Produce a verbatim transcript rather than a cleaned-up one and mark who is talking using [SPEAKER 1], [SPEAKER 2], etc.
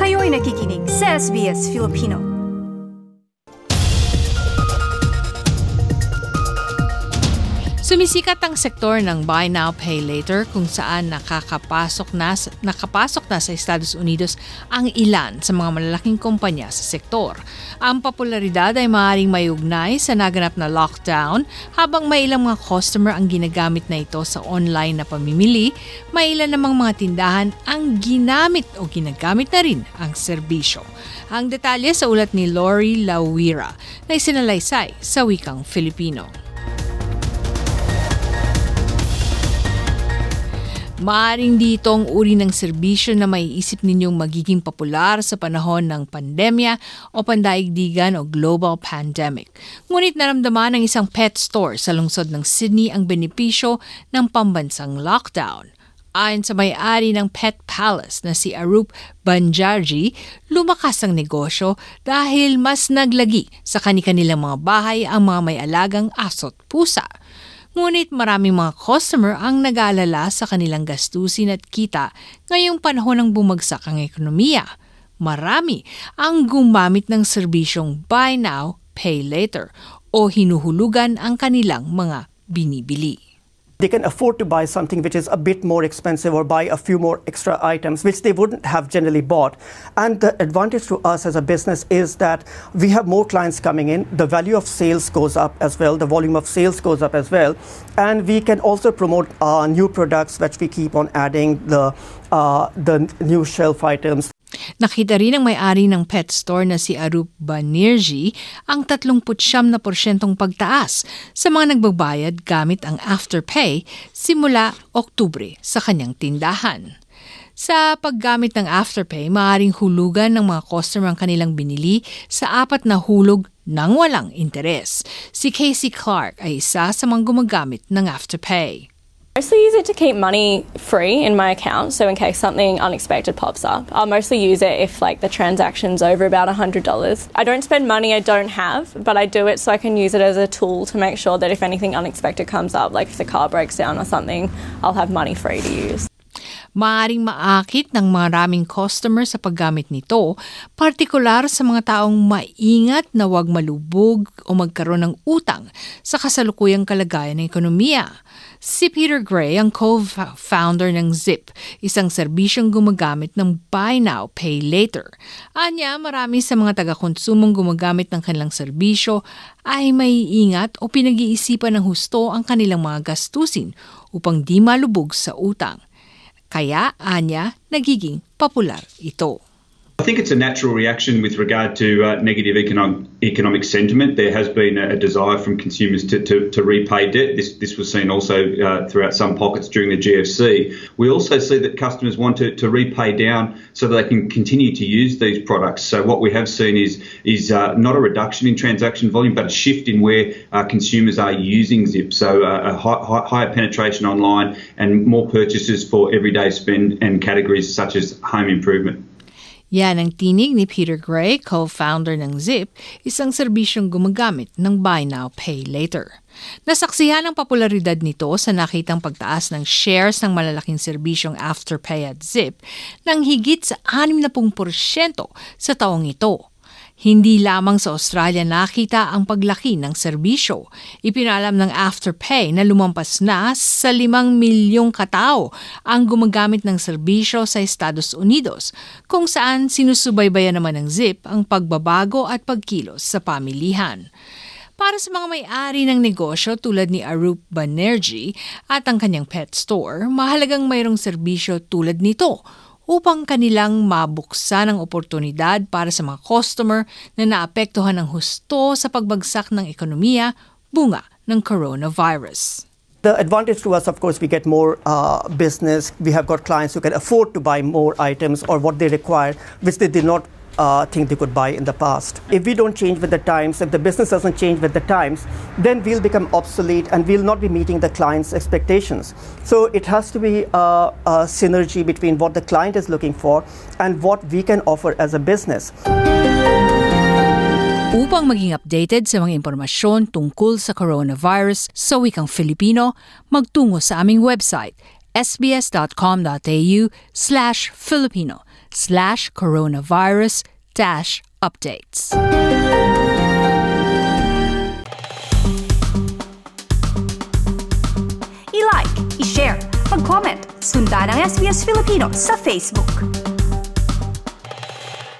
[SPEAKER 1] Kayo'y nakikinig sa S B S Filipino.
[SPEAKER 2] Sumisikat ang sektor ng Buy Now, Pay Later kung saan nakakapasok na, nakapasok na sa Estados Unidos ang ilan sa mga malalaking kumpanya sa sektor. Ang popularidad ay maaaring mayugnay sa naganap na lockdown habang may ilang mga customer ang ginagamit na ito sa online na pamimili, may ilan namang mga tindahan ang ginamit o ginagamit na rin ang serbisyo. Ang detalye sa ulat ni Lori Lawira na isinalaysay sa wikang Filipino. Maaring dito ang uri ng serbisyo na maiisip ninyong magiging popular sa panahon ng pandemya o pandaigdigan o global pandemic. Ngunit naramdaman ng isang pet store sa lungsod ng Sydney ang benepisyo ng pambansang lockdown. Ayon sa may-ari ng Pet Palace na si Arup Banjarji, lumakas ang negosyo dahil mas naglagi sa kani-kanilang mga bahay ang mga may alagang aso't pusa. Ngunit maraming mga customer ang nag-aalala sa kanilang gastusin at kita ngayong panahon ng bumagsak ang ekonomiya. Marami ang gumamit ng serbisyong Buy Now, Pay Later o hinuhulugan ang kanilang mga binibili.
[SPEAKER 3] They can afford to buy something which is a bit more expensive or buy a few more extra items which they wouldn't have generally bought. And the advantage to us as a business is that we have more clients coming in. The value of sales goes up as well. The volume of sales goes up as well. And we can also promote uh, new products which we keep on adding the, uh, the new shelf items.
[SPEAKER 2] Nakita rin ng may-ari ng pet store na si Arup Banerjee ang thirty-siyam na porsyentong pagtaas sa mga nagbabayad gamit ang Afterpay simula Oktubre sa kanyang tindahan. Sa paggamit ng Afterpay, maaaring hulugan ng mga customer ang kanilang binili sa apat na hulog nang walang interes. Si Casey Clark ay isa sa mga gumagamit ng Afterpay.
[SPEAKER 4] I mostly use it to keep money free in my account, so in case something unexpected pops up. I'll mostly use it if like the transaction's over about one hundred dollars. I don't spend money I don't have, but I do it so I can use it as a tool to make sure that if anything unexpected comes up, like if the car breaks down or something, I'll have money free to use.
[SPEAKER 2] Maaring maakit ng maraming customer sa paggamit nito, partikular sa mga taong maingat na huwag malubog o magkaroon ng utang sa kasalukuyang kalagayan ng ekonomiya. Si Peter Gray ang co-founder ng Zip, isang serbisyong gumagamit ng Buy Now, Pay Later. Anya, marami sa mga taga-konsumong gumagamit ng kanilang serbisyo ay may ingat o pinag-iisipan ng husto ang kanilang mga gastusin upang di malubog sa utang. Kaya, anya, nagiging popular ito.
[SPEAKER 5] I think it's a natural reaction with regard to uh, negative economic, economic sentiment. There has been a, a desire from consumers to, to, to repay debt. This, this was seen also uh, throughout some pockets during the G F C. We also see that customers want to, to repay down so that they can continue to use these products. So what we have seen is, is uh, not a reduction in transaction volume, but a shift in where uh, consumers are using Zip. So uh, a high, high, higher penetration online and more purchases for everyday spend and categories such as home improvement.
[SPEAKER 2] Yan ang tinig ni Peter Gray, co-founder ng Zip, isang serbisyong gumagamit ng Buy Now, Pay Later. Nasaksihan ang popularidad nito sa nakitang pagtaas ng shares ng malalaking serbisyong Afterpay at Zip ng higit sa sixty percent sa taong ito. Hindi lamang sa Australia nakita ang paglaki ng serbisyo. Ipinalam ng Afterpay na lumampas na sa limang milyong katao ang gumagamit ng serbisyo sa Estados Unidos, kung saan sinusubaybayan naman ng Zip ang pagbabago at pagkilos sa pamilihan. Para sa mga may-ari ng negosyo tulad ni Arup Banerjee at ang kanyang pet store, mahalagang mayroong serbisyo tulad nito upang kanilang mabuksan ang oportunidad para sa mga customer na naapektuhan ng husto sa pagbagsak ng ekonomiya bunga ng coronavirus.
[SPEAKER 3] The advantage to us, of course, we get more uh, business. We have got clients who can afford to buy more items or what they require, which they did not Uh, think they could buy in the past. If we don't change with the times, if the business doesn't change with the times, then we'll become obsolete and we'll not be meeting the client's expectations. So it has to be a, a synergy between what the client is looking for and what we can offer as a business.
[SPEAKER 2] Upang maging updated sa mga impormasyon tungkol sa coronavirus sa wikang Filipino, magtungo sa aming website s b s dot com dot a u slash Filipino. slash coronavirus dash updates.
[SPEAKER 1] I-like, i-share, mag-comment, sundan ang S B S Filipino sa Facebook.